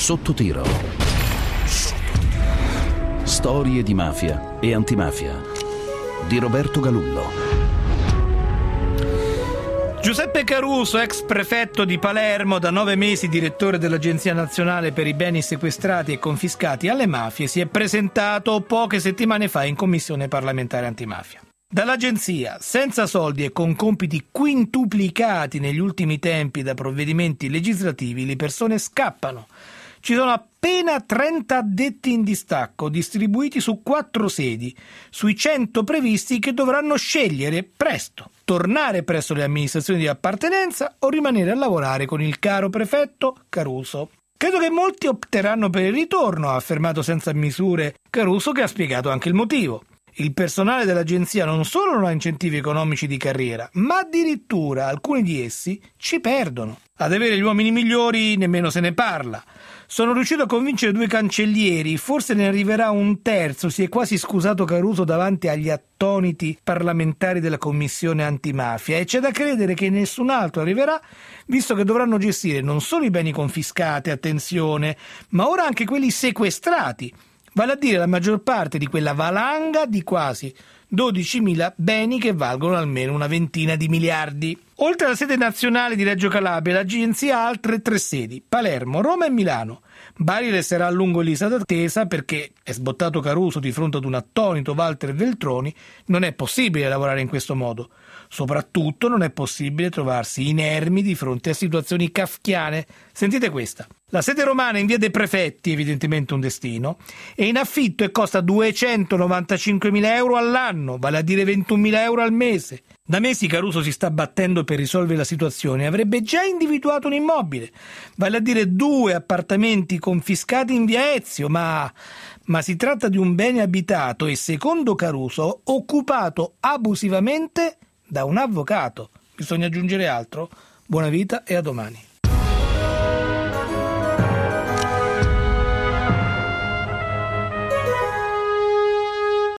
Sotto tiro. Storie di mafia e antimafia di Roberto Galullo. Giuseppe Caruso, ex prefetto di Palermo, da 9 mesi direttore dell'Agenzia Nazionale per i Beni Sequestrati e Confiscati alle Mafie, si è presentato poche settimane fa in Commissione parlamentare antimafia. Dall'agenzia, senza soldi e con compiti quintuplicati negli ultimi tempi da provvedimenti legislativi, le persone scappano. Ci sono appena 30 addetti in distacco, distribuiti su 4 sedi, sui 100 previsti, che dovranno scegliere presto: tornare presso le amministrazioni di appartenenza o rimanere a lavorare con il caro prefetto Caruso. Credo che molti opteranno per il ritorno, ha affermato senza misure Caruso, che ha spiegato anche il motivo. Il personale dell'agenzia non solo non ha incentivi economici di carriera, ma addirittura alcuni di essi ci perdono. Ad avere gli uomini migliori nemmeno se ne parla. Sono riuscito a convincere 2 cancellieri, forse ne arriverà un terzo, si è quasi scusato Caruso davanti agli attoniti parlamentari della Commissione antimafia, e c'è da credere che nessun altro arriverà, visto che dovranno gestire non solo i beni confiscati, attenzione, ma ora anche quelli sequestrati, vale a dire la maggior parte di quella valanga di quasi 12.000 beni che valgono almeno una ventina di miliardi. Oltre alla sede nazionale di Reggio Calabria, l'agenzia ha altre 3 sedi: Palermo, Roma e Milano. Bari resterà a lungo in lista d'attesa perché, è sbottato Caruso di fronte ad un attonito Walter Veltroni, non è possibile lavorare in questo modo. Soprattutto non è possibile trovarsi inermi di fronte a situazioni kafkiane. Sentite questa. La sede romana in via dei Prefetti, evidentemente un destino, è in affitto e costa 295.000 euro all'anno, vale a dire 21.000 euro al mese. Da mesi Caruso si sta battendo per risolvere la situazione e avrebbe già individuato un immobile, vale a dire 2 appartamenti confiscati in via Ezio, ma si tratta di un bene abitato e, secondo Caruso, occupato abusivamente da un avvocato. Bisogna aggiungere altro. Buona vita e a domani.